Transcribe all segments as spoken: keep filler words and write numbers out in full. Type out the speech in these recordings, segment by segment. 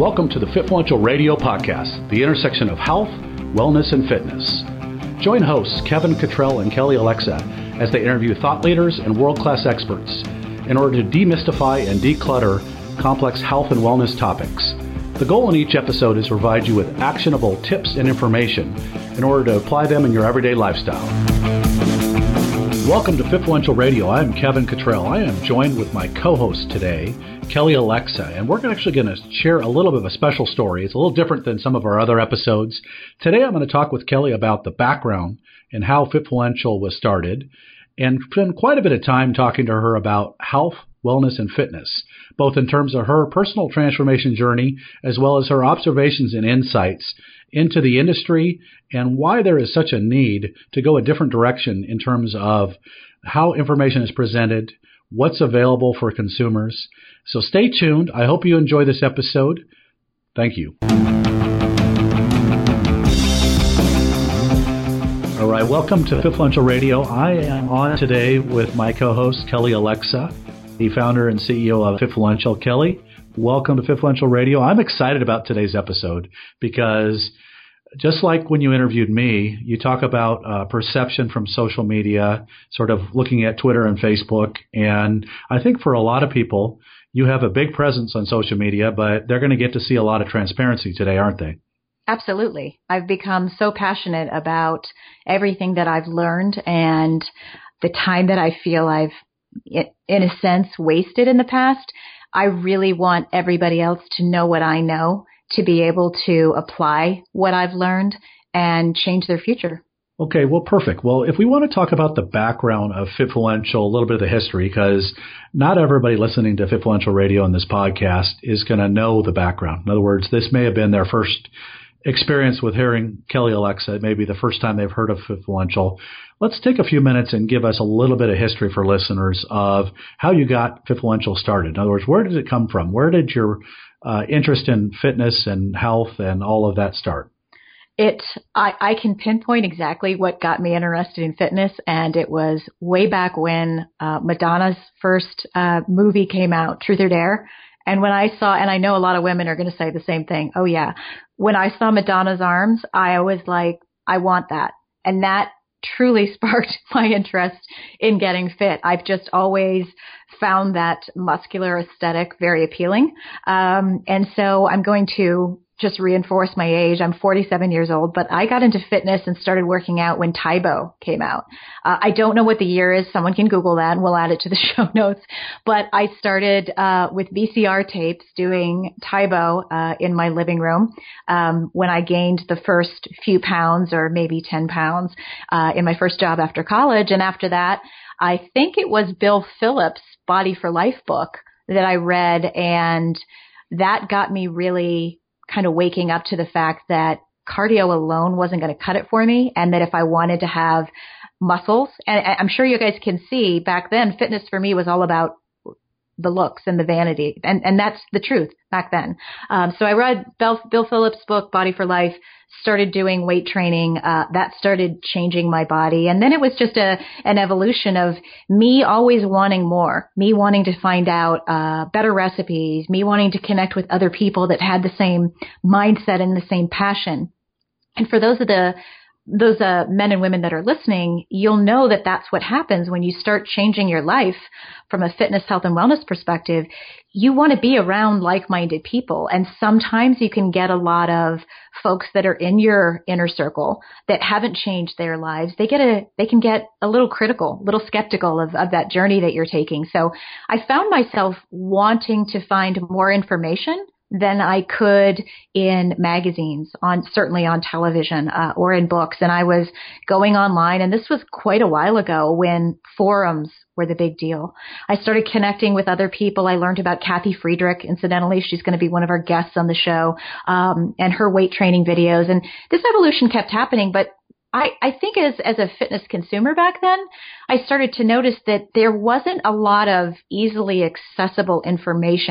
Welcome to the Fitfluential Radio Podcast, the intersection of health, wellness, and fitness. Join hosts Kevin Cottrell and Kelly Alexa as they interview thought leaders and world-class experts in order to demystify and declutter complex health and wellness topics. The goal in each episode is to provide you with actionable tips and information in order to apply them in your everyday lifestyle. Welcome to Fitfluential Radio. I am Kevin Cottrell. I am joined with my co-host today, Kelly Alexa, and we're actually going to share a little bit of a special story. It's a little different than some of our other episodes. Today I'm going to talk with Kelly about the background and how Fitfluential was started, and spend quite a bit of time talking to her about health, wellness, and fitness, both in terms of her personal transformation journey as well as her observations and insights into the industry and why there is such a need to go a different direction in terms of how information is presented, what's available for consumers. So stay tuned. I hope you enjoy this episode. Thank you. All right, welcome to Fitfluential Radio. I am on today with my co-host, Kelly Alexa, the founder and C E O of Fitfluential. Kelly, welcome to Fitfluential Radio. I'm excited about today's episode because just like when you interviewed me, you talk about uh, perception from social media, sort of looking at Twitter and Facebook. And I think for a lot of people, you have a big presence on social media, but they're going to get to see a lot of transparency today, aren't they? Absolutely. I've become so passionate about everything that I've learned and the time that I feel I've, in a sense, wasted in the past. I really want everybody else to know what I know, to be able to apply what I've learned and change their future. Okay, well, perfect. Well, if we want to talk about the background of Fitfluential, a little bit of the history, because not everybody listening to Fitfluential Radio on this podcast is going to know the background. In other words, this may have been their first experience with hearing Kelly Alexa. It may be the first time they've heard of Fitfluential. Let's take a few minutes and give us a little bit of history for listeners of how you got Fitfluential started. In other words, where did it come from? Where did your uh, interest in fitness and health and all of that start? It, I, I can pinpoint exactly what got me interested in fitness, and it was way back when uh, Madonna's first uh, movie came out, Truth or Dare. And when I saw, and I know a lot of women are going to say the same thing, oh yeah, when I saw Madonna's arms, I was like, I want that. And that truly sparked my interest in getting fit. I've just always found that muscular aesthetic very appealing. Um, and so I'm going to just reinforce my age. I'm forty-seven years old, but I got into fitness and started working out when Tae Bo came out. Uh, I don't know what the year is. Someone can Google that and we'll add it to the show notes. But I started uh, with V C R tapes doing Tae Bo uh, in my living room um, when I gained the first few pounds or maybe ten pounds uh, in my first job after college. And after that, I think it was Bill Phillips' Body for Life book that I read, and that got me really kind of waking up to the fact that cardio alone wasn't going to cut it for me, and that if I wanted to have muscles, and I'm sure you guys can see back then, fitness for me was all about the looks and the vanity, and, and that's the truth back then. Um, so I read Bill, Bill Phillips' book, Body for Life, started doing weight training. Uh, that started changing my body. And then it was just a an evolution of me always wanting more, me wanting to find out uh, better recipes, me wanting to connect with other people that had the same mindset and the same passion. And for those of the those uh, men and women that are listening, you'll know that that's what happens when you start changing your life from a fitness, health, and wellness perspective. You want to be around like-minded people. And sometimes you can get a lot of folks that are in your inner circle that haven't changed their lives. They get a, they can get a little critical, a little skeptical of, of that journey that you're taking. So I found myself wanting to find more information than I could in magazines, on certainly on television uh, or in books. And I was going online, and this was quite a while ago when forums were the big deal. I started connecting with other people. I learned about Kathy Friedrich. Incidentally, she's going to be one of our guests on the show, um, and her weight training videos. And this evolution kept happening, but I, I think as, as a fitness consumer back then, I started to notice that there wasn't a lot of easily accessible information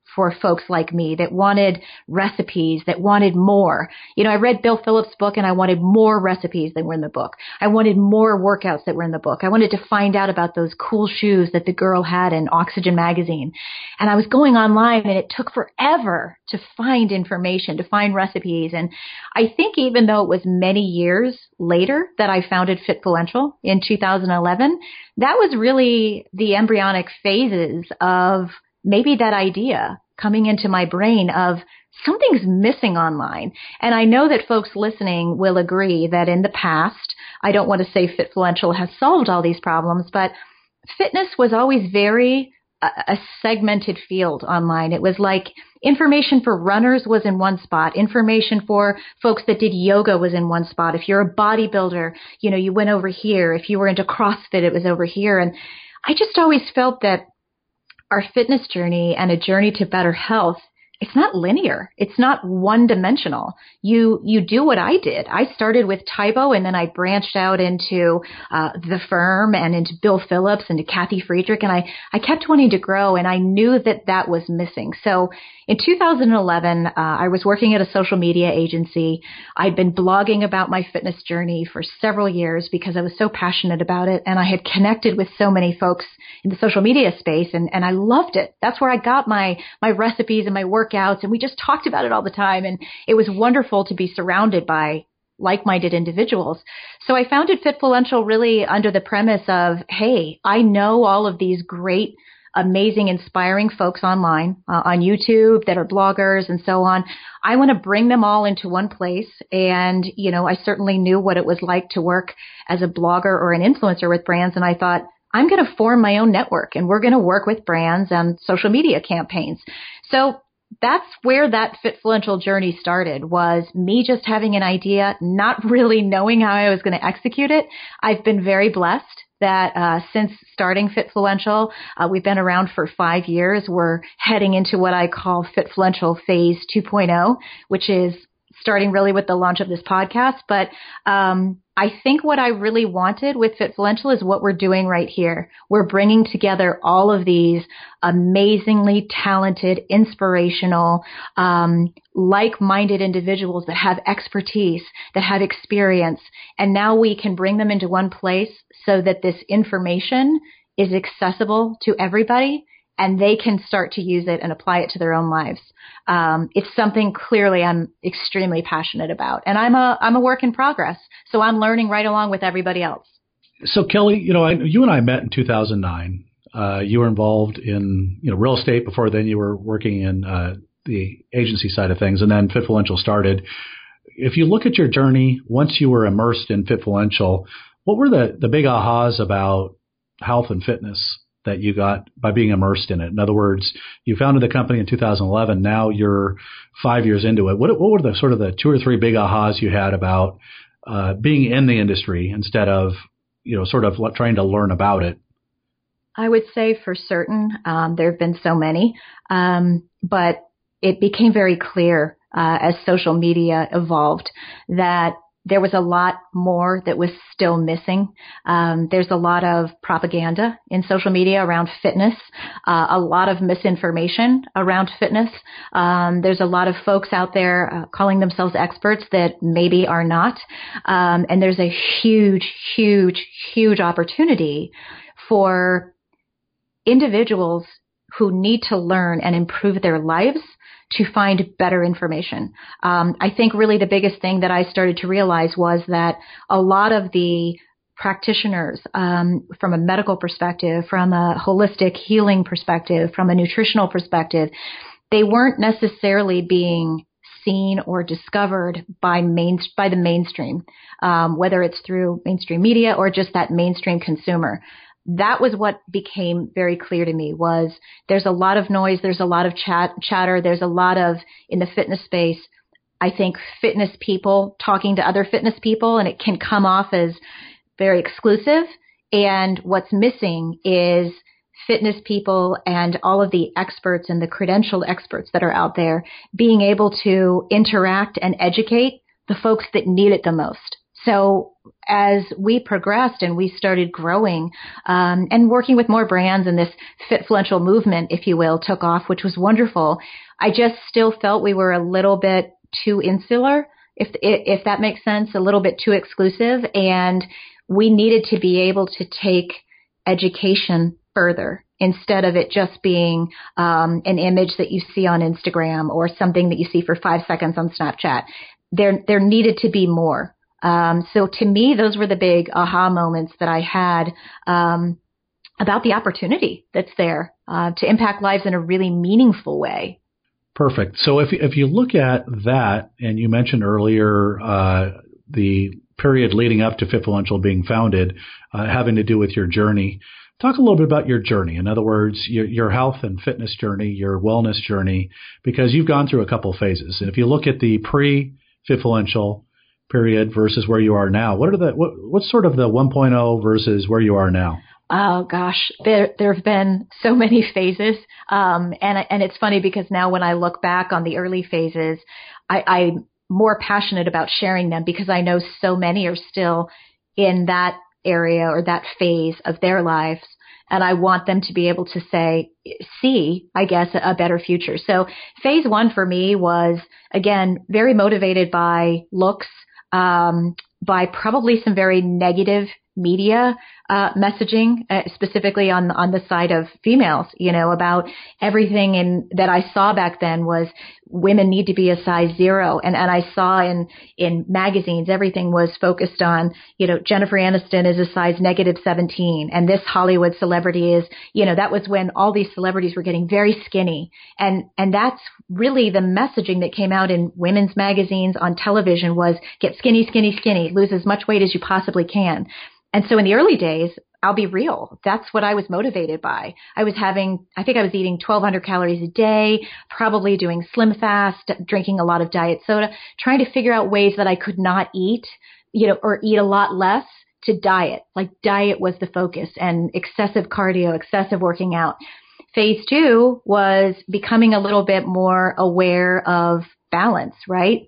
for folks like me that wanted recipes, that wanted more. You know, I read Bill Phillips' book and I wanted more recipes that were in the book. I wanted more workouts that were in the book. I wanted to find out about those cool shoes that the girl had in Oxygen magazine. And I was going online and it took forever to find information, to find recipes. And I think even though it was many years later that I founded Fitfluential in two thousand eleven, that was really the embryonic phases of maybe that idea coming into my brain of something's missing online. And I know that folks listening will agree that in the past, I don't want to say Fitfluential has solved all these problems, but fitness was always very a, a segmented field online. It was like information for runners was in one spot. Information for folks that did yoga was in one spot. If you're a bodybuilder, you know, you went over here. If you were into CrossFit, it was over here. And I just always felt that our fitness journey and a journey to better health, it's not linear. It's not one dimensional. You, you do what I did. I started with Tybo and then I branched out into, uh, The Firm and into Bill Phillips and to Kathy Friedrich. And I, I kept wanting to grow and I knew that that was missing. So in two thousand eleven, uh, I was working at a social media agency. I'd been blogging about my fitness journey for several years because I was so passionate about it. And I had connected with so many folks in the social media space and, and I loved it. That's where I got my, my recipes and my workouts. And we just talked about it all the time. And it was wonderful to be surrounded by like-minded individuals. So I founded Fitfluential really under the premise of, hey, I know all of these great, amazing, inspiring folks online, uh, on YouTube that are bloggers and so on. I want to bring them all into one place. And, you know, I certainly knew what it was like to work as a blogger or an influencer with brands. And I thought, I'm going to form my own network and we're going to work with brands and social media campaigns. So that's where that Fitfluential journey started, was me just having an idea, not really knowing how I was going to execute it. I've been very blessed that uh, since starting Fitfluential, uh, we've been around for five years. We're heading into what I call Fitfluential Phase two point oh, which is starting really with the launch of this podcast. But um, I think what I really wanted with Fitfluential is what we're doing right here. We're bringing together all of these amazingly talented, inspirational, um, like-minded individuals that have expertise, that have experience. And now we can bring them into one place so that this information is accessible to everybody and they can start to use it and apply it to their own lives. Um, it's something clearly I'm extremely passionate about, and I'm a I'm a work in progress. So I'm learning right along with everybody else. So Kelly, you know, I, you and I met in two thousand nine. Uh, you were involved in you know real estate before then. You were working in uh, the agency side of things, and then Fitfluential started. If you look at your journey, once you were immersed in Fitfluential, what were the the big ahas about health and fitness that you got by being immersed in it? In other words, you founded the company in two thousand eleven. Now you're five years into it. What, what were the sort of the two or three big ahas you had about uh, being in the industry instead of, you know, sort of trying to learn about it? I would say for certain, um, there have been so many, um, but it became very clear uh, as social media evolved that there was a lot more that was still missing. Um, there's a lot of propaganda in social media around fitness, uh, a lot of misinformation around fitness. Um, there's a lot of folks out there uh, calling themselves experts that maybe are not. Um, and there's a huge, huge, huge opportunity for individuals who need to learn and improve their lives to find better information. Um, I think really the biggest thing that I started to realize was that a lot of the practitioners, um, from a medical perspective, from a holistic healing perspective, from a nutritional perspective, they weren't necessarily being seen or discovered by main by the mainstream, um, whether it's through mainstream media or just that mainstream consumer. That was what became very clear to me, was there's a lot of noise, there's a lot of chat, chatter, there's a lot of, in the fitness space, I think fitness people talking to other fitness people, and it can come off as very exclusive. And what's missing is fitness people and all of the experts and the credentialed experts that are out there being able to interact and educate the folks that need it the most. So as we progressed and we started growing um, and working with more brands, and this Fitfluential movement, if you will, took off, which was wonderful, I just still felt we were a little bit too insular, if if that makes sense, a little bit too exclusive, and we needed to be able to take education further instead of it just being um, an image that you see on Instagram or something that you see for five seconds on Snapchat. There there needed to be more. Um, so to me, those were the big aha moments that I had um, about the opportunity that's there uh, to impact lives in a really meaningful way. Perfect. So if if you look at that, and you mentioned earlier uh, the period leading up to Fitfluential being founded, uh, having to do with your journey, talk a little bit about your journey. In other words, your, your health and fitness journey, your wellness journey, because you've gone through a couple of phases. And if you look at the pre-Fitfluential period versus where you are now, what are the what, what's sort of the one point oh versus where you are now? Oh gosh, there there have been so many phases, um, and and it's funny because now when I look back on the early phases, I, I'm more passionate about sharing them because I know so many are still in that area or that phase of their lives, and I want them to be able to say, see, I guess, a better future. So phase one for me was, again, very motivated by looks, um, by probably some very negative media uh, messaging, uh, specifically on on the side of females, you know, about everything in that I saw back then was women need to be a size zero. And, and I saw in, in magazines, everything was focused on, you know, Jennifer Aniston is a size negative seventeen. And this Hollywood celebrity is, you know, that was when all these celebrities were getting very skinny. And, and that's really the messaging that came out in women's magazines, on television, was get skinny, skinny, skinny, lose as much weight as you possibly can. And so in the early days, I'll be real, that's what I was motivated by. I was having, I think I was eating twelve hundred calories a day, probably doing slim fast, drinking a lot of diet soda, trying to figure out ways that I could not eat, you know, or eat a lot less to diet. Like diet was the focus, and excessive cardio, excessive working out. Phase two was becoming a little bit more aware of balance, right?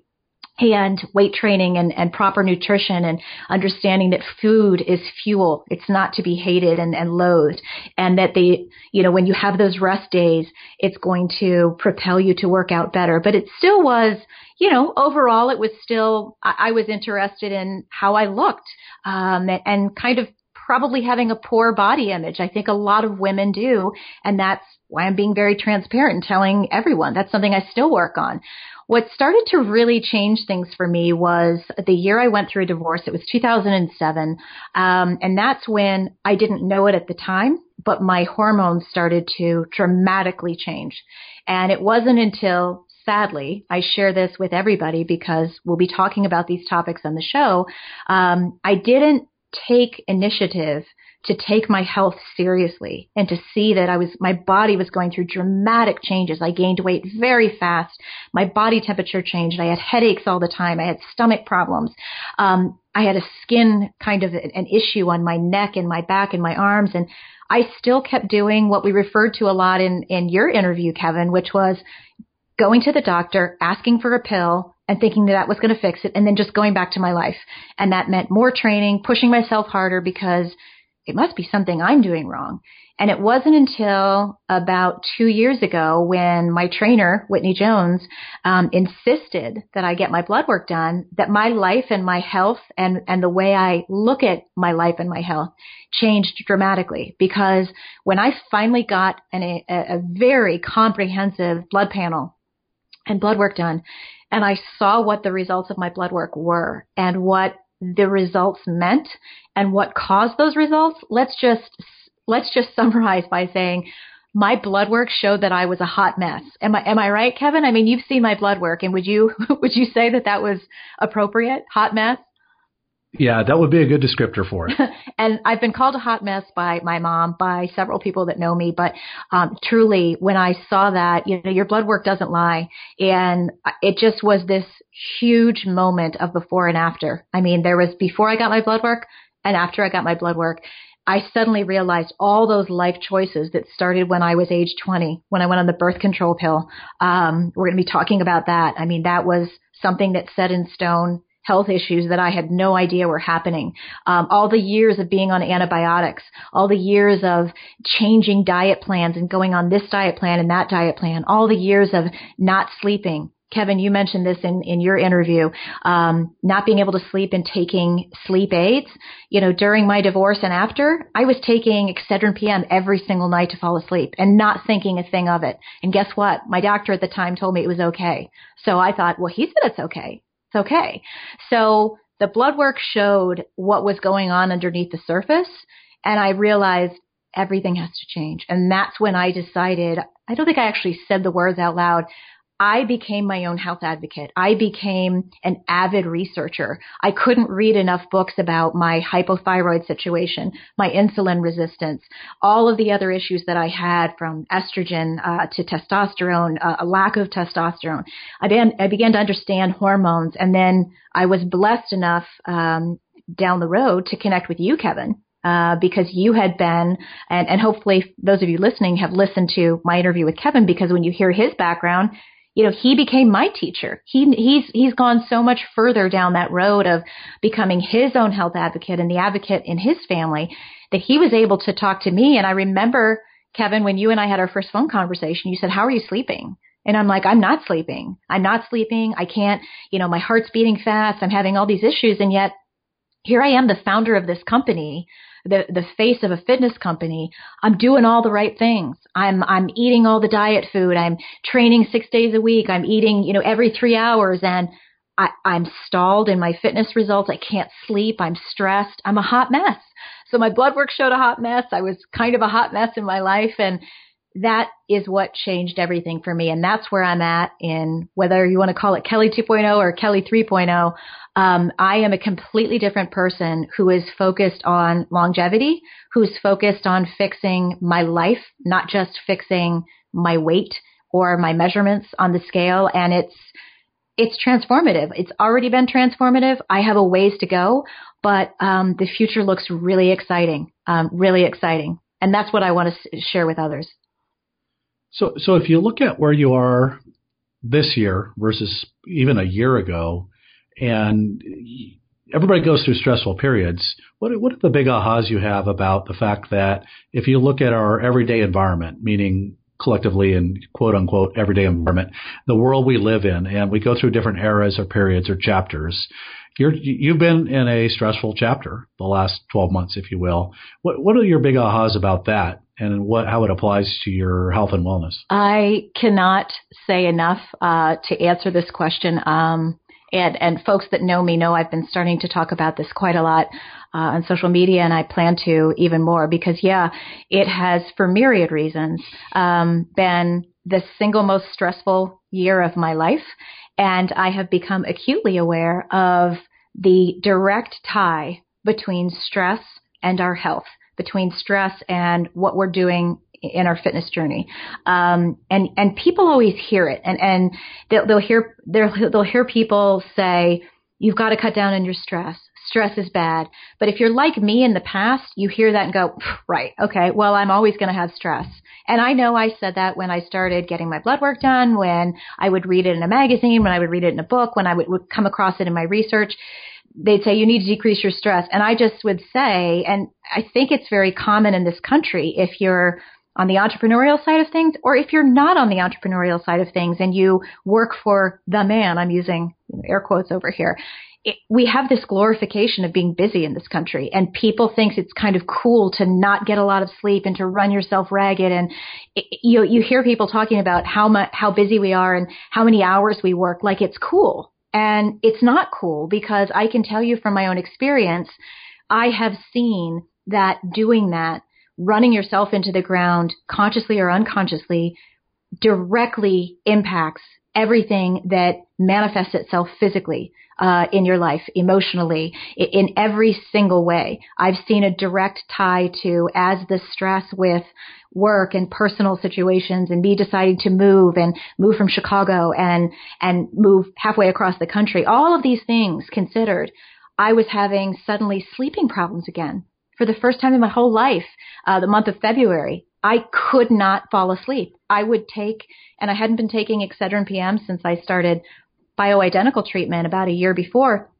And weight training and, and proper nutrition, and understanding that food is fuel. It's not to be hated and, and loathed. And that they, you know, when you have those rest days, it's going to propel you to work out better. But it still was, you know, overall, it was still, I, I was interested in how I looked, um, and, and kind of probably having a poor body image. I think a lot of women do. And that's why I'm being very transparent and telling everyone that's something I still work on. What started to really change things for me was the year I went through a divorce. It was two thousand seven. Um, and that's when I didn't know it at the time, but my hormones started to dramatically change. And it wasn't until, sadly, I share this with everybody because we'll be talking about these topics on the show. Um, I didn't take initiative to take my health seriously and to see that I was, my body was going through dramatic changes. I gained weight very fast. My body temperature changed. I had headaches all the time. I had stomach problems. Um, I had a skin kind of an issue on my neck and my back and my arms. And I still kept doing what we referred to a lot in, in your interview, Kevin, which was going to the doctor, asking for a pill, and thinking that that was going to fix it, and then just going back to my life. And that meant more training, pushing myself harder, because it must be something I'm doing wrong. And it wasn't until about two years ago when my trainer, Whitney Jones, um, insisted that I get my blood work done, that my life and my health and, and the way I look at my life and my health changed dramatically. Because when I finally got an, a, a very comprehensive blood panel and blood work done, and I saw what the results of my blood work were and what the results meant and what caused those results, let's just let's just summarize by saying my blood work showed that I was a hot mess. Am I am I right, Kevin? I mean, you've seen my blood work, and would you would you say that that was appropriate? Hot mess? Yeah, that would be a good descriptor for it. And I've been called a hot mess by my mom, by several people that know me. But um, truly, when I saw that, you know, your blood work doesn't lie. And it just was this huge moment of before and after. I mean, there was before I got my blood work and after I got my blood work. I suddenly realized all those life choices that started when I was age twenty, when I went on the birth control pill. Um, we're going to be talking about that. I mean, that was something that set in stone health issues that I had no idea were happening. Um, all the years of being on antibiotics, all the years of changing diet plans and going on this diet plan and that diet plan, all the years of not sleeping. Kevin, you mentioned this in, in your interview, um, not being able to sleep and taking sleep aids. You know, during my divorce and after, I was taking Excedrin P M every single night to fall asleep and not thinking a thing of it. And guess what? My doctor at the time told me it was okay. So I thought, well, he said it's okay. It's okay. So the blood work showed what was going on underneath the surface. And I realized everything has to change. And that's when I decided, I don't think I actually said the words out loud, I became my own health advocate. I became an avid researcher. I couldn't read enough books about my hypothyroid situation, my insulin resistance, all of the other issues that I had, from estrogen uh, to testosterone, uh, a lack of testosterone. I began, I began to understand hormones, and then I was blessed enough um, down the road to connect with you, Kevin. Uh, because you had been, and, and hopefully those of you listening have listened to my interview with Kevin, because when you hear his background, you know, he became my teacher. He, he's, he's gone so much further down that road of becoming his own health advocate and the advocate in his family, that he was able to talk to me. And I remember, Kevin, when you and I had our first phone conversation, you said, how are you sleeping? And I'm like, I'm not sleeping. I'm not sleeping. I can't, you know, my heart's beating fast. I'm having all these issues. And yet here I am, the founder of this company, the the face of a fitness company. I'm doing all the right things. I'm I'm eating all the diet food. I'm training six days a week. I'm eating, you know, every three hours, and I, I'm stalled in my fitness results. I can't sleep. I'm stressed. I'm a hot mess. So my blood work showed a hot mess. I was kind of a hot mess in my life, and that is what changed everything for me. And that's where I'm at in, whether you want to call it Kelly two point oh or Kelly three point oh. Um, I am a completely different person who is focused on longevity, who's focused on fixing my life, not just fixing my weight or my measurements on the scale. And it's, it's transformative. It's already been transformative. I have a ways to go, but um, the future looks really exciting, um, really exciting. And that's what I want to s- share with others. So, so if you look at where you are this year versus even a year ago, and everybody goes through stressful periods, what, what are the big ahas you have about the fact that if you look at our everyday environment, meaning collectively in quote unquote everyday environment, the world we live in, and we go through different eras or periods or chapters, you're, you've been in a stressful chapter the last twelve months, if you will. What, what are your big ahas about that, and what, how it applies to your health and wellness? I cannot say enough uh, to answer this question. Um, and, and folks that know me know I've been starting to talk about this quite a lot uh, on social media, and I plan to even more because, yeah, it has, for myriad reasons, um, been the single most stressful year of my life. And I have become acutely aware of the direct tie between stress and our health, between stress and what we're doing in our fitness journey. Um, and, and people always hear it, and, and they'll, they'll hear, they'll, they'll hear people say, you've got to cut down on your stress. Stress is bad. But if you're like me in the past, you hear that and go, right, okay, well, I'm always going to have stress. And I know I said that when I started getting my blood work done, when I would read it in a magazine, when I would read it in a book, when I would, would come across it in my research. They'd say, you need to decrease your stress. And I just would say, and I think it's very common in this country, if you're on the entrepreneurial side of things, or if you're not on the entrepreneurial side of things and you work for the man, I'm using air quotes over here, it, we have this glorification of being busy in this country, and people think it's kind of cool to not get a lot of sleep and to run yourself ragged. And it, you you hear people talking about how much, how busy we are and how many hours we work, like it's cool. And it's not cool, because I can tell you from my own experience, I have seen that doing that, running yourself into the ground, consciously or unconsciously, directly impacts everything that manifests itself physically uh, in your life, emotionally, in, in every single way. I've seen a direct tie to, as the stress with work and personal situations and me deciding to move and move from Chicago and, and move halfway across the country, all of these things considered, I was having suddenly sleeping problems again. For the first time in my whole life, uh, the month of February, I could not fall asleep. I would take, and I hadn't been taking Excedrin P M since I started bioidentical treatment about a year before.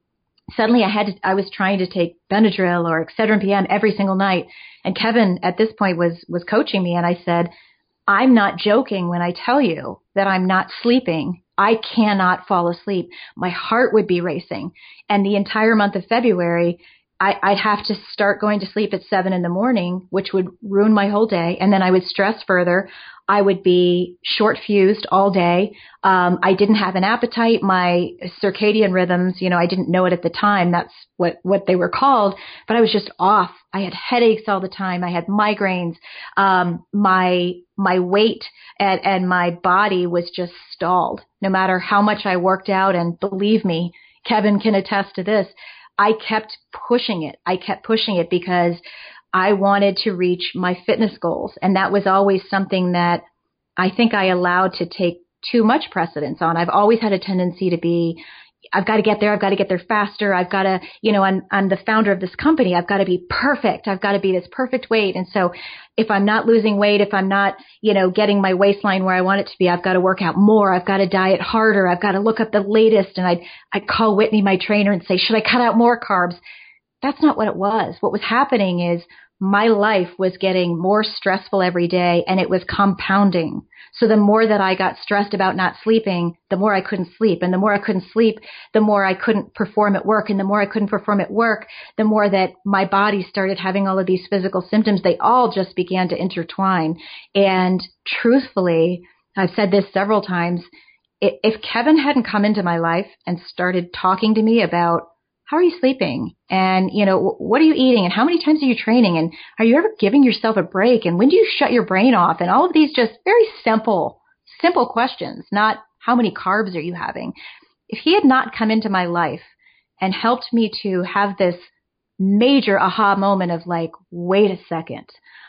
suddenly I had to, I was trying to take Benadryl or Excedrin P M every single night. And Kevin at this point was, was coaching me. And I said, I'm not joking when I tell you that I'm not sleeping. I cannot fall asleep. My heart would be racing. And the entire month of February, I, I'd have to start going to sleep at seven in the morning, which would ruin my whole day. And then I would stress further. I would be short fused all day. Um, I didn't have an appetite. My circadian rhythms, you know, I didn't know it at the time. That's what, what they were called, but I was just off. I had headaches all the time. I had migraines. Um, my, my weight and, and my body was just stalled no matter how much I worked out. And believe me, Kevin can attest to this. I kept pushing it. I kept pushing it because I wanted to reach my fitness goals. And that was always something that I think I allowed to take too much precedence on. I've always had a tendency to be, I've got to get there. I've got to get there faster. I've got to, you know, I'm, I'm the founder of this company. I've got to be perfect. I've got to be this perfect weight. And so if I'm not losing weight, if I'm not, you know, getting my waistline where I want it to be, I've got to work out more. I've got to diet harder. I've got to look up the latest. And I'd, I'd call Whitney, my trainer, and say, should I cut out more carbs? That's not what it was. What was happening is my life was getting more stressful every day, and it was compounding. So the more that I got stressed about not sleeping, the more I couldn't sleep. And the more I couldn't sleep, the more I couldn't perform at work. And the more I couldn't perform at work, the more that my body started having all of these physical symptoms. They all just began to intertwine. And truthfully, I've said this several times, if Kevin hadn't come into my life and started talking to me about, how are you sleeping? And, you know, what are you eating? And how many times are you training? And are you ever giving yourself a break? And when do you shut your brain off? And all of these just very simple, simple questions, not how many carbs are you having? If he had not come into my life and helped me to have this major aha moment of like, wait a second,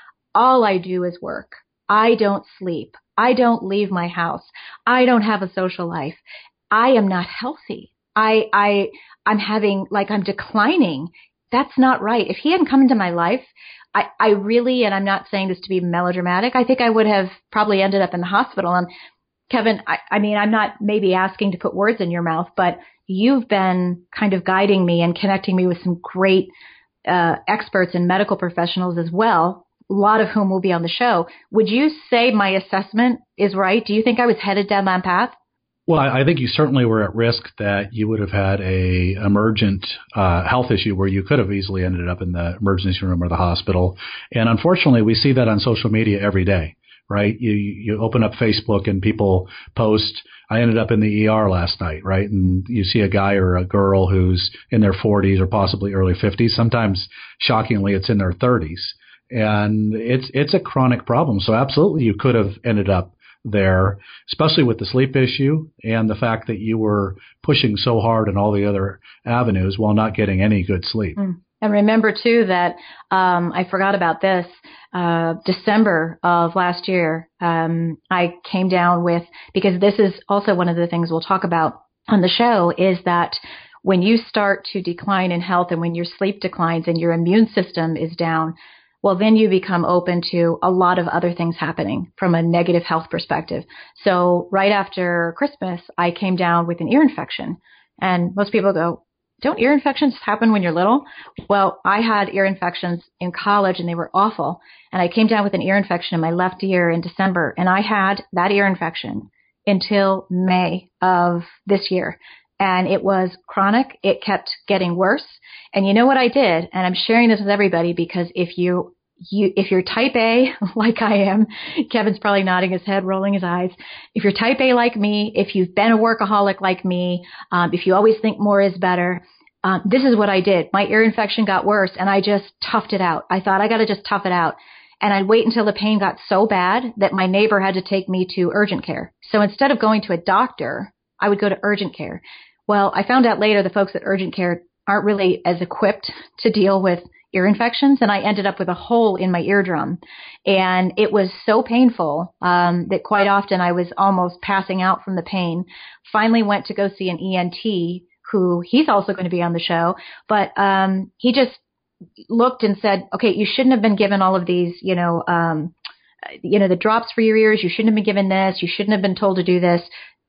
all I do is work. I don't sleep. I don't leave my house. I don't have a social life. I am not healthy. I, I, I'm having, like, I'm declining. That's not right. If he hadn't come into my life, I, I really, and I'm not saying this to be melodramatic, I think I would have probably ended up in the hospital. And Kevin, I, I mean, I'm not maybe asking to put words in your mouth, but you've been kind of guiding me and connecting me with some great uh, experts and medical professionals as well, a lot of whom will be on the show. Would you say my assessment is right? Do you think I was headed down that path? Well, I think you certainly were at risk that you would have had a emergent uh, health issue where you could have easily ended up in the emergency room or the hospital. And unfortunately, we see that on social media every day, right? You you open up Facebook and people post, I ended up in the E R last night, right? And you see a guy or a girl who's in their forties or possibly early fifties. Sometimes, shockingly, it's in their thirties. And it's it's a chronic problem. So absolutely, you could have ended up there, especially with the sleep issue and the fact that you were pushing so hard in all the other avenues while not getting any good sleep. Mm. And remember, too, that um, I forgot about this. Uh, December of last year, um, I came down with, because this is also one of the things we'll talk about on the show, is that when you start to decline in health and when your sleep declines and your immune system is down, well, then you become open to a lot of other things happening from a negative health perspective. So right after Christmas, I came down with an ear infection. And most people go, don't ear infections happen when you're little? Well, I had ear infections in college and they were awful. And I came down with an ear infection in my left ear in December. And I had that ear infection until May of this year. And it was chronic. It kept getting worse. And you know what I did? And I'm sharing this with everybody because if you, you, if you're type A, like I am, Kevin's probably nodding his head, rolling his eyes. If you're type A like me, if you've been a workaholic like me, um, if you always think more is better, um, this is what I did. My ear infection got worse and I just toughed it out. I thought I got to just tough it out. And I'd wait until the pain got so bad that my neighbor had to take me to urgent care. So instead of going to a doctor, I would go to urgent care. Well, I found out later the folks at urgent care aren't really as equipped to deal with ear infections, and I ended up with a hole in my eardrum. And it was so painful um, that quite often I was almost passing out from the pain. Finally went to go see an E N T, who he's also going to be on the show, but um, he just looked and said, okay, you shouldn't have been given all of these, you know, um, you know, the drops for your ears. You shouldn't have been given this. You shouldn't have been told to do this.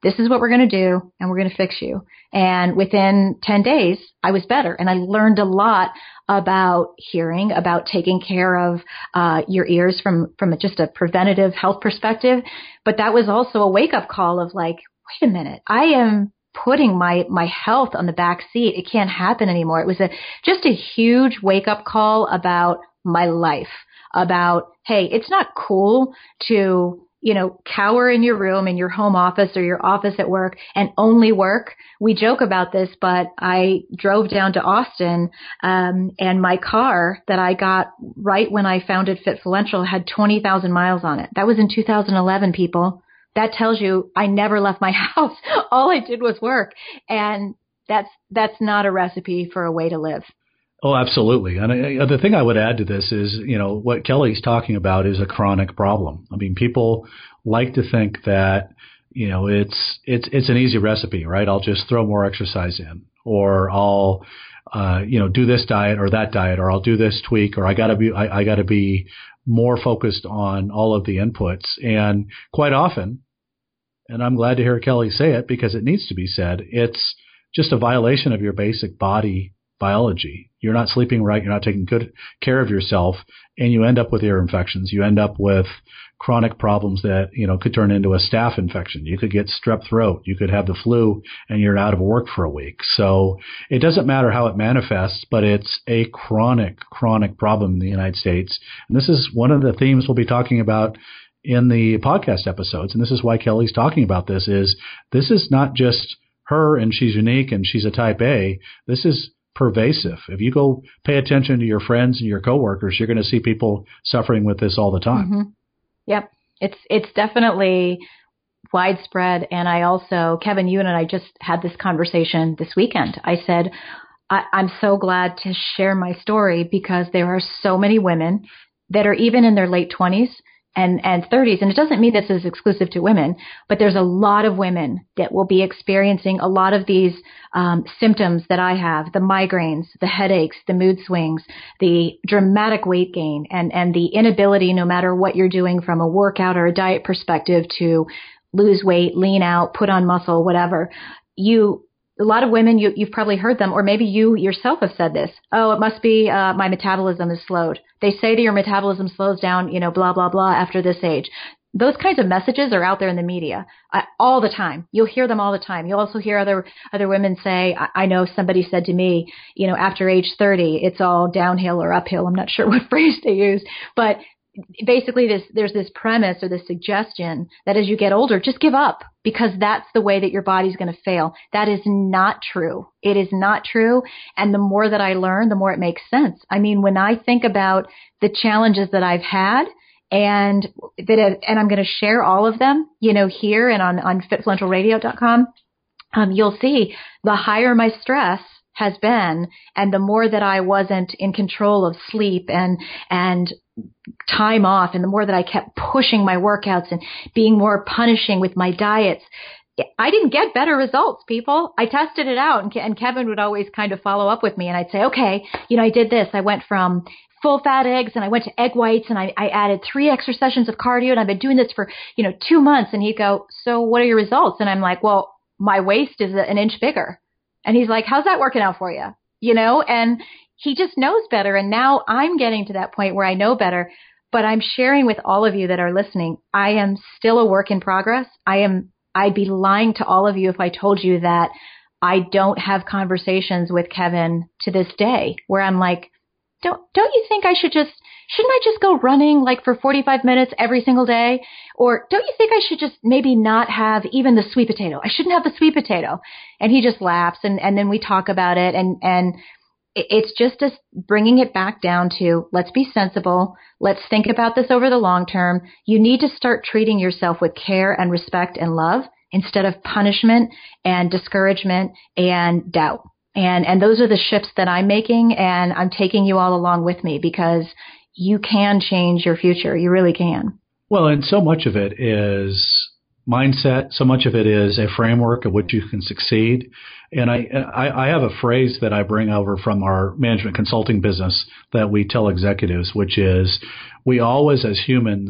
this is what we're going to do, and we're going to fix you. And within ten days, I was better. And I learned a lot about hearing, about taking care of uh, your ears from, from just a preventative health perspective. But that was also a wake-up call of like, wait a minute, I am putting my, my health on the back seat. It can't happen anymore. It was a just a huge wake-up call about my life, about, hey, it's not cool to, you know, cower in your room in your home office or your office at work and only work. We joke about this, but I drove down to Austin, um, and my car that I got right when I founded Fitfluential had twenty thousand miles on it. That was in two thousand eleven, people. That tells you I never left my house. All I did was work. And that's, that's not a recipe for a way to live. Oh, absolutely. And I, the thing I would add to this is, you know, what Kelly's talking about is a chronic problem. I mean, people like to think that, you know, it's, it's, it's an easy recipe, right? I'll just throw more exercise in, or I'll, uh, you know, do this diet or that diet, or I'll do this tweak, or I gotta be, I, I gotta be more focused on all of the inputs. And quite often, and I'm glad to hear Kelly say it because it needs to be said, it's just a violation of your basic body biology. You're not sleeping right. You're not taking good care of yourself, and you end up with ear infections. You end up with chronic problems that, you know, could turn into a staph infection. You could get strep throat. You could have the flu and you're out of work for a week. So it doesn't matter how it manifests, but it's a chronic, chronic problem in the United States. And this is one of the themes we'll be talking about in the podcast episodes. And this is why Kelly's talking about this is this is not just her and she's unique and she's a type A. This is pervasive. If you go pay attention to your friends and your coworkers, you're going to see people suffering with this all the time. Mm-hmm. Yep. It's, it's definitely widespread. And I also, Kevin, you and I just had this conversation this weekend. I said, I, I'm so glad to share my story because there are so many women that are even in their late twenties and, and thirties. And it doesn't mean this is exclusive to women, but there's a lot of women that will be experiencing a lot of these um, symptoms that I have, the migraines, the headaches, the mood swings, the dramatic weight gain, and, and the inability, no matter what you're doing from a workout or a diet perspective, to lose weight, lean out, put on muscle, whatever. You, a lot of women, you, you've probably heard them, or maybe you yourself have said this. Oh, it must be uh, my metabolism is slowed. They say that your metabolism slows down, you know, blah, blah, blah, after this age. Those kinds of messages are out there in the media uh, all the time. You'll hear them all the time. You'll also hear other other women say, I, I know somebody said to me, you know, after age thirty, it's all downhill or uphill. I'm not sure what phrase they use, but basically this, there's this premise or this suggestion that as you get older, just give up because that's the way that your body's going to fail. That is not true. It is not true. And the more that I learn, the more it makes sense. I mean, when I think about the challenges that I've had and that, and I'm going to share all of them, you know, here and on, on fit fluential radio dot com, um, you'll see the higher my stress has been and the more that I wasn't in control of sleep and, and time off, and the more that I kept pushing my workouts and being more punishing with my diets, I didn't get better results, people. I tested it out, and, and Kevin would always kind of follow up with me, and I'd say, okay, you know, I did this. I went from full fat eggs and I went to egg whites and I, I added three extra sessions of cardio and I've been doing this for, you know, two months. And he'd go, so what are your results? And I'm like, well, my waist is an inch bigger. And he's like, how's that working out for you? You know, and he just knows better. And now I'm getting to that point where I know better, but I'm sharing with all of you that are listening. I am still a work in progress. I am, I'd be lying to all of you if I told you that I don't have conversations with Kevin to this day where I'm like, don't, don't you think I should just, shouldn't I just go running like for forty-five minutes every single day? Or don't you think I should just maybe not have even the sweet potato? I shouldn't have the sweet potato. And he just laughs and, and then we talk about it. And, and it's just us bringing it back down to let's be sensible. Let's think about this over the long term. You need to start treating yourself with care and respect and love instead of punishment and discouragement and doubt. And, and those are the shifts that I'm making, and I'm taking you all along with me because you can change your future. You really can. Well, and so much of it is mindset. So much of it is a framework of which you can succeed. And I, I, I have a phrase that I bring over from our management consulting business that we tell executives, which is we always as humans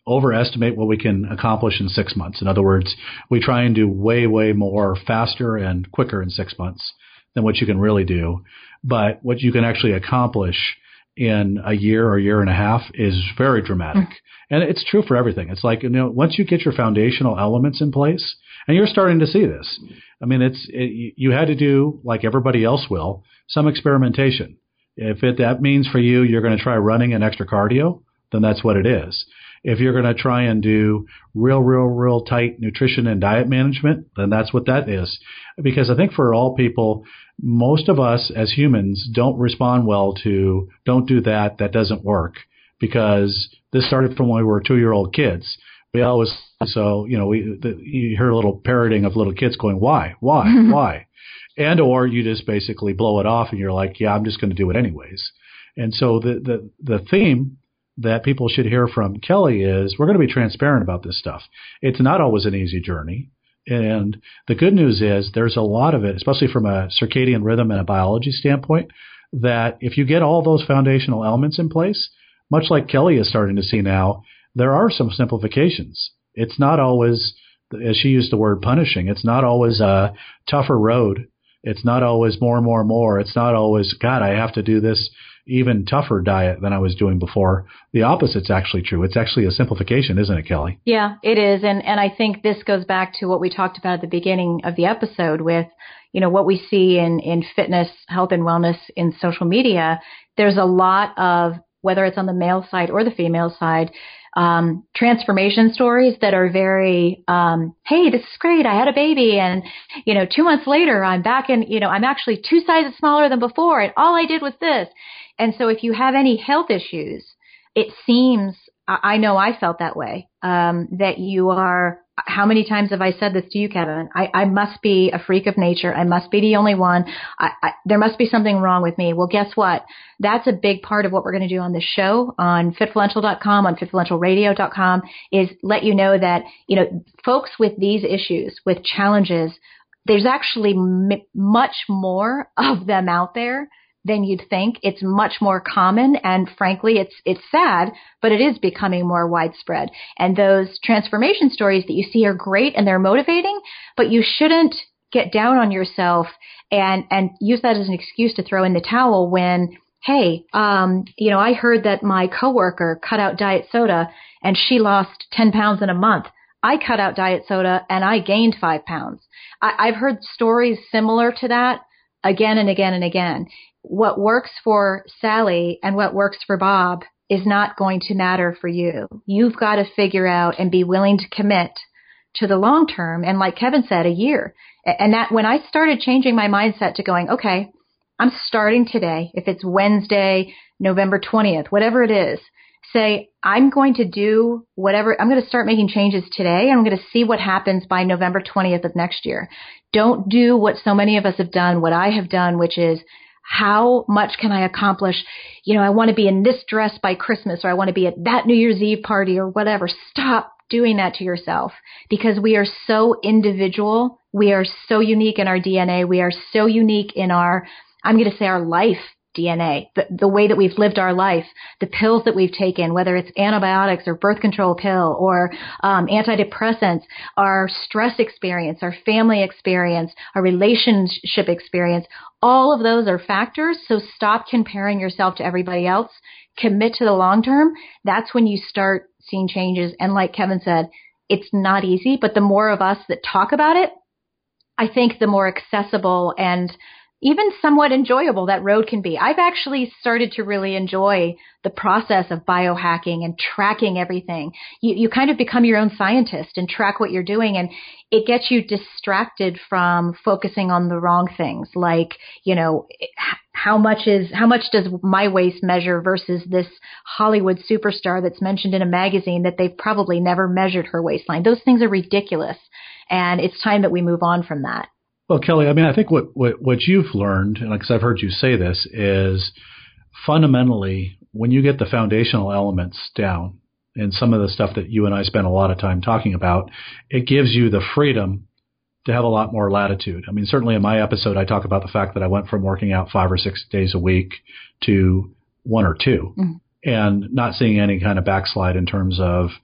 overestimate what we can accomplish in six months. In other words, we try and do way, way more faster and quicker in six months than what you can really do. But what you can actually accomplish in a year or year and a half is very dramatic. Mm. And it's true for everything. It's like, you know, once you get your foundational elements in place, and you're starting to see this. I mean, it's it, you had to do, like everybody else will, some experimentation. If it, that means for you, you're going to try running an extra cardio, then that's what it is. If you're going to try and do real, real, real tight nutrition and diet management, then that's what that is. Because I think for all people, most of us as humans don't respond well to don't do that, that doesn't work. Because this started from when we were two-year-old kids. We always, so, you know, we the, you hear a little parroting of little kids going, why, why, why? And or you just basically blow it off and you're like, yeah, I'm just going to do it anyways. And so the, the, the theme that people should hear from Kelly is we're going to be transparent about this stuff. It's not always an easy journey. And the good news is there's a lot of it, especially from a circadian rhythm and a biology standpoint, that if you get all those foundational elements in place, much like Kelly is starting to see now, there are some simplifications. It's not always, as she used the word, punishing. It's not always a tougher road. It's not always more and more and more. It's not always, God, I have to do this even tougher diet than I was doing before. The opposite's actually true. It's actually a simplification, isn't it, Kelly? Yeah, it is. And and I think this goes back to what we talked about at the beginning of the episode with, you know, what we see in, in fitness, health, and wellness in social media. There's a lot of, whether it's on the male side or the female side, um, transformation stories that are very, um, hey, this is great. I had a baby and, you know, two months later, I'm back in, you know, I'm actually two sizes smaller than before. And all I did was this. And so if you have any health issues, it seems, I know I felt that way, um, that you are, how many times have I said this to you, Kevin? I, I must be a freak of nature. I must be the only one. I, I, there must be something wrong with me. Well, guess what? That's a big part of what we're going to do on this show on fitfluential dot com, on fitfluential radio dot com, is let you know that, you know, folks with these issues, with challenges, there's actually m- much more of them out there than you'd think. It's much more common, and frankly, it's it's sad, but it is becoming more widespread. And those transformation stories that you see are great and they're motivating, but you shouldn't get down on yourself and and use that as an excuse to throw in the towel when, hey, um, you know, I heard that my coworker cut out diet soda and she lost ten pounds in a month. I cut out diet soda and I gained five pounds. I, I've heard stories similar to that again and again and again. What works for Sally and what works for Bob is not going to matter for you. You've got to figure out and be willing to commit to the long term. And like Kevin said, a year. And that when I started changing my mindset to going, okay, I'm starting today. If it's Wednesday, November twentieth, whatever it is, say, I'm going to do whatever. I'm going to start making changes today. And I'm going to see what happens by November twentieth of next year. Don't do what so many of us have done, what I have done, which is, how much can I accomplish? You know, I want to be in this dress by Christmas, or I want to be at that New Year's Eve party or whatever. Stop doing that to yourself, because we are so individual. We are so unique in our D N A. We are so unique in our, I'm going to say our life D N A, the, the way that we've lived our life, the pills that we've taken, whether it's antibiotics or birth control pill or um, antidepressants, our stress experience, our family experience, our relationship experience, all of those are factors. So stop comparing yourself to everybody else. Commit to the long term. That's when you start seeing changes. And like Kevin said, it's not easy, but the more of us that talk about it, I think the more accessible and even somewhat enjoyable that road can be. I've actually started to really enjoy the process of biohacking and tracking everything. You, you kind of become your own scientist and track what you're doing, and it gets you distracted from focusing on the wrong things. Like, you know, how much is, how much does my waist measure versus this Hollywood superstar that's mentioned in a magazine that they've probably never measured her waistline. Those things are ridiculous. And it's time that we move on from that. Well, Kelly, I mean, I think what, what, what you've learned, and because I've heard you say this, is fundamentally when you get the foundational elements down and some of the stuff that you and I spend a lot of time talking about, it gives you the freedom to have a lot more latitude. I mean, certainly in my episode, I talk about the fact that I went from working out five or six days a week to one or two, mm-hmm. and not seeing any kind of backslide in terms of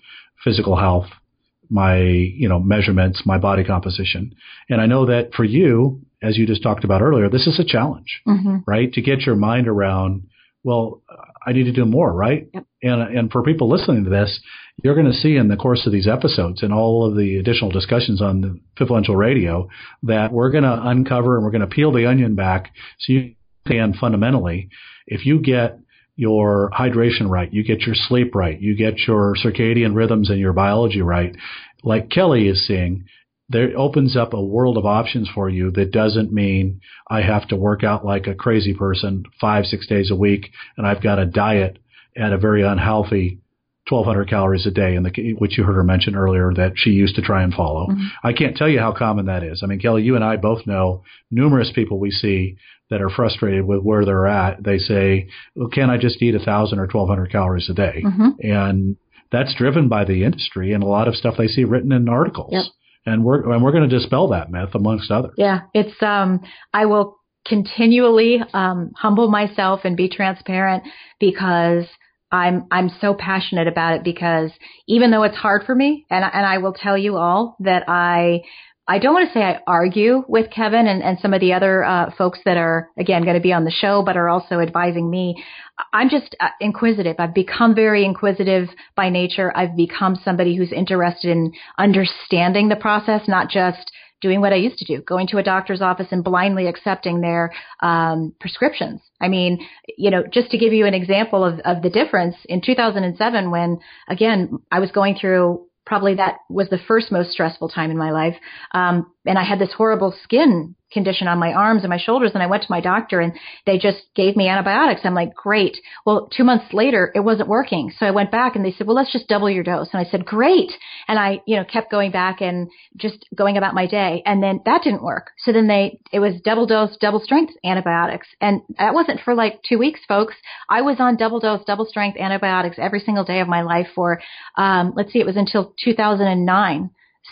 physical health, my, you know, measurements, my body composition. And I know that for you, as you just talked about earlier, this is a challenge, mm-hmm. right? To get your mind around, well, I need to do more, right? Yep. And and for people listening to this, you're going to see in the course of these episodes and all of the additional discussions on the Fitfluential Radio that we're going to uncover and we're going to peel the onion back so you can fundamentally, if you get your hydration right, you get your sleep right, you get your circadian rhythms and your biology right, like Kelly is seeing, there opens up a world of options for you that doesn't mean I have to work out like a crazy person five, six days a week, and I've got a diet at a very unhealthy twelve hundred calories a day, in the, which you heard her mention earlier that she used to try and follow. Mm-hmm. I can't tell you how common that is. I mean, Kelly, you and I both know numerous people we see that are frustrated with where they're at. They say, well, can I just eat one thousand or twelve hundred calories a day? Mm-hmm. And that's driven by the industry and a lot of stuff they see written in articles. Yep. And we're and we're going to dispel that myth amongst others. Yeah, it's um I will continually um humble myself and be transparent because I'm I'm so passionate about it, because even though it's hard for me, and and I will tell you all that I I don't want to say I argue with Kevin and, and some of the other uh, folks that are, again, going to be on the show, but are also advising me. I'm just uh, inquisitive. I've become very inquisitive by nature. I've become somebody who's interested in understanding the process, not just doing what I used to do, going to a doctor's office and blindly accepting their um, prescriptions. I mean, you know, just to give you an example of, of the difference, in two thousand seven, when, again, I was going through probably that was the first most stressful time in my life. Um, and I had this horrible skin condition on my arms and my shoulders. And I went to my doctor and they just gave me antibiotics. I'm like, great. Well, two months later, it wasn't working. So I went back and they said, well, let's just double your dose. And I said, great. And I, you know, kept going back and just going about my day. And then that didn't work. So then they, it was double dose, double strength antibiotics. And that wasn't for like two weeks, folks. I was on double dose, double strength antibiotics every single day of my life for, um, let's see, it was until two thousand nine.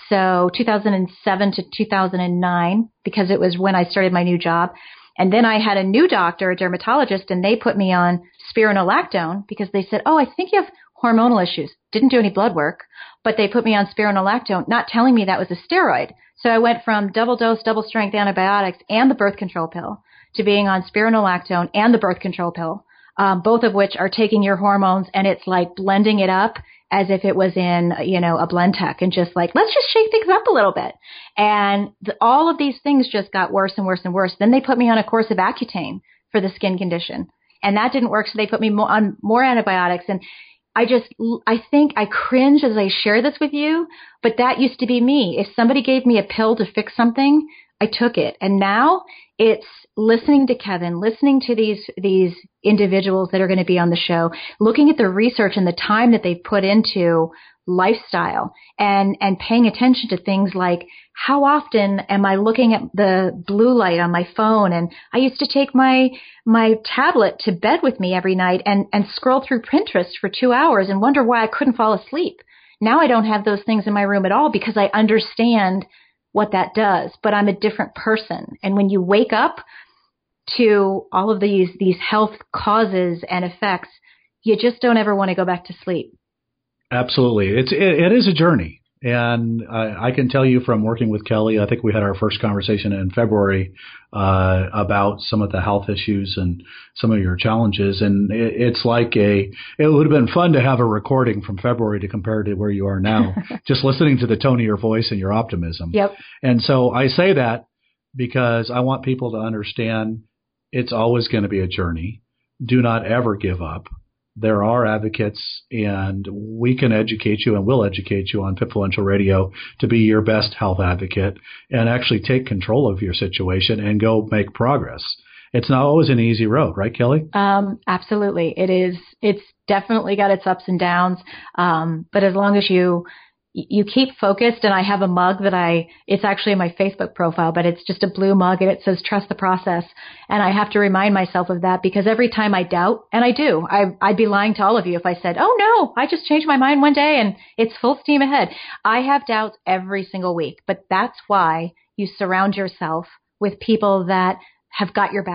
So two thousand seven to two thousand nine, because it was when I started my new job. And then I had a new doctor, a dermatologist, and they put me on spironolactone because they said, oh, I think you have hormonal issues. Didn't do any blood work, but they put me on spironolactone, not telling me that was a steroid. So I went from double dose, double strength antibiotics and the birth control pill to being on spironolactone and the birth control pill, um, both of which are taking your hormones, and it's like blending it up as if it was in, you know, a blend tech, and just like, let's just shake things up a little bit. And the, all of these things just got worse and worse and worse. Then they put me on a course of Accutane for the skin condition, and that didn't work. So they put me more, on more antibiotics. And I just, I think I cringe as I share this with you, but that used to be me. If somebody gave me a pill to fix something, I took it. And now it's listening to Kevin, listening to these, these individuals that are going to be on the show, looking at the research and the time that they've put into lifestyle, and, and paying attention to things like, how often am I looking at the blue light on my phone? And I used to take my, my tablet to bed with me every night and, and scroll through Pinterest for two hours and wonder why I couldn't fall asleep. Now I don't have those things in my room at all because I understand what that does, but I'm a different person. And when you wake up to all of these, these health causes and effects, you just don't ever want to go back to sleep. Absolutely. It's, it, it is a journey. And I, I can tell you from working with Kelly, I think we had our first conversation in February uh, about some of the health issues and some of your challenges. And it, it's like a, it would have been fun to have a recording from February to compare to where you are now, just listening to the tone of your voice and your optimism. Yep. And so I say that because I want people to understand it's always going to be a journey. Do not ever give up. There are advocates, and we can educate you and will educate you on Fitfluential Radio to be your best health advocate and actually take control of your situation and go make progress. It's not always an easy road, right, Kelly? Um, absolutely. It is. It's definitely got its ups and downs. Um, but as long as you you keep focused, and I have a mug that I, it's actually in my Facebook profile, but it's just a blue mug and it says, trust the process. And I have to remind myself of that, because every time I doubt, and I do, I, I'd be lying to all of you if I said, oh no, I just changed my mind one day and it's full steam ahead. I have doubts every single week, but that's why you surround yourself with people that have got your back,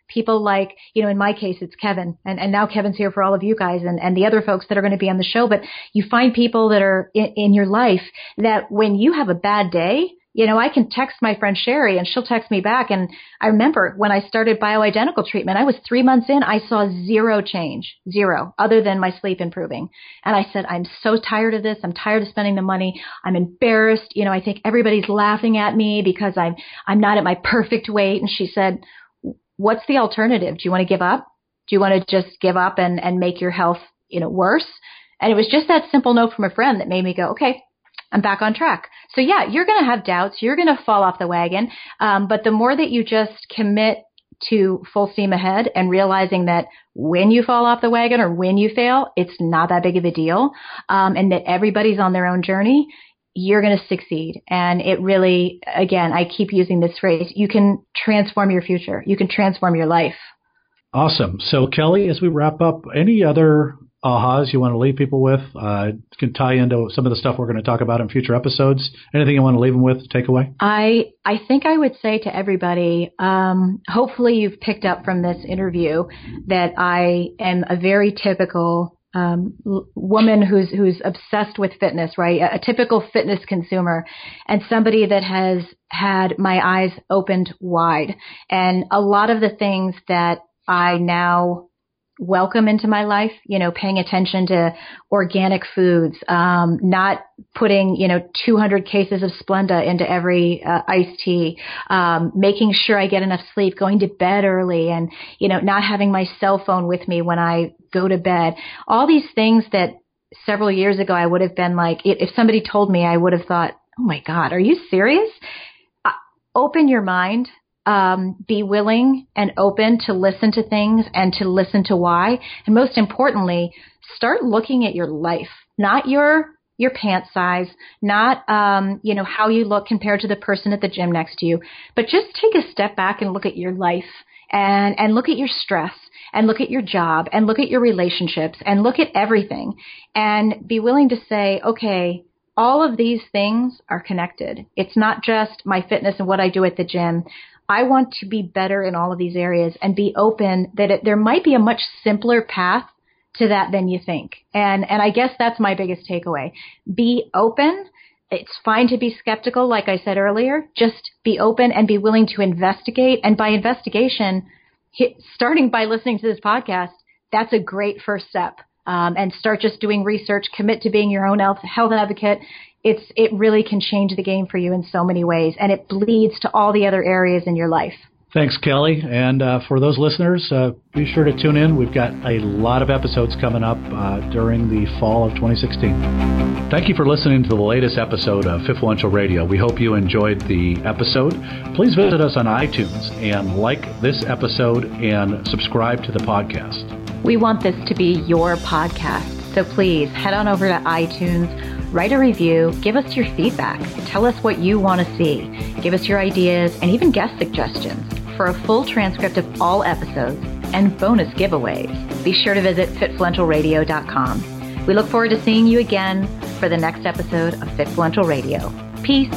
people like, you know, in my case, it's Kevin, and, and now Kevin's here for all of you guys and, and the other folks that are going to be on the show. But you find people that are in, in your life that when you have a bad day, you know, I can text my friend Sherry and she'll text me back. And I remember when I started bioidentical treatment, I was three months in, I saw zero change, zero, other than my sleep improving. And I said, I'm so tired of this. I'm tired of spending the money. I'm embarrassed. You know, I think everybody's laughing at me because I'm, I'm not at my perfect weight. And she said, what's the alternative? Do you want to give up? Do you want to just give up and, and make your health, you know, worse? And it was just that simple note from a friend that made me go, okay, I'm back on track. So yeah, you're going to have doubts. You're going to fall off the wagon. Um, but the more that you just commit to full steam ahead and realizing that when you fall off the wagon or when you fail, it's not that big of a deal. Um, and that everybody's on their own journey, you're going to succeed. And it really, again, I keep using this phrase, you can transform your future. You can transform your life. Awesome. So Kelly, as we wrap up, any other ahas you want to leave people with? Uh, can tie into some of the stuff we're going to talk about in future episodes. Anything you want to leave them with, take away? I I think I would say to everybody, um, hopefully you've picked up from this interview that I am a very typical um, l- woman who's who's obsessed with fitness, right? A, a typical fitness consumer, and somebody that has had my eyes opened wide. And a lot of the things that I now welcome into my life, you know, paying attention to organic foods, um, not putting, you know, two hundred cases of Splenda into every uh, iced tea, um, making sure I get enough sleep, going to bed early, and, you know, not having my cell phone with me when I go to bed. All these things that several years ago I would have been like, if somebody told me, I would have thought, oh my God, are you serious? Uh, open your mind. Um, be willing and open to listen to things and to listen to why. And most importantly, start looking at your life, not your your pant size, not um, you know, how you look compared to the person at the gym next to you, but just take a step back and look at your life and and look at your stress and look at your job and look at your relationships and look at everything and be willing to say, okay, all of these things are connected. It's not just my fitness and what I do at the gym. I want to be better in all of these areas and be open that it, there might be a much simpler path to that than you think. And, and I guess that's my biggest takeaway. Be open. It's fine to be skeptical, like I said earlier. Just be open and be willing to investigate. And by investigation, hit, starting by listening to this podcast, that's a great first step. Um, and start just doing research, commit to being your own health, health advocate. It's, it really can change the game for you in so many ways, and it bleeds to all the other areas in your life. Thanks, Kelly. And uh, for those listeners, uh, be sure to tune in. We've got a lot of episodes coming up uh, during the fall of twenty sixteen. Thank you for listening to the latest episode of Fitfluential Radio. We hope you enjoyed the episode. Please visit us on iTunes and like this episode and subscribe to the podcast. We want this to be your podcast, so please head on over to iTunes, write a review, give us your feedback, tell us what you want to see, give us your ideas, and even guest suggestions. For a full transcript of all episodes and bonus giveaways, be sure to visit fitfluential radio dot com. We look forward to seeing you again for the next episode of Fitfluential Radio. Peace.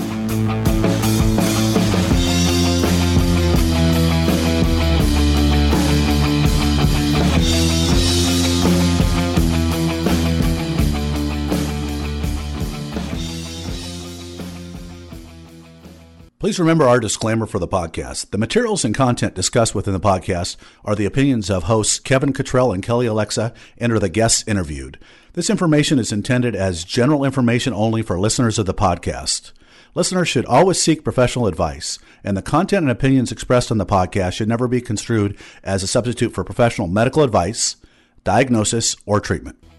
Please remember our disclaimer for the podcast. The materials and content discussed within the podcast are the opinions of hosts Kevin Cottrell and Kelly Alexa and are the guests interviewed. This information is intended as general information only for listeners of the podcast. Listeners should always seek professional advice, and the content and opinions expressed on the podcast should never be construed as a substitute for professional medical advice, diagnosis, or treatment.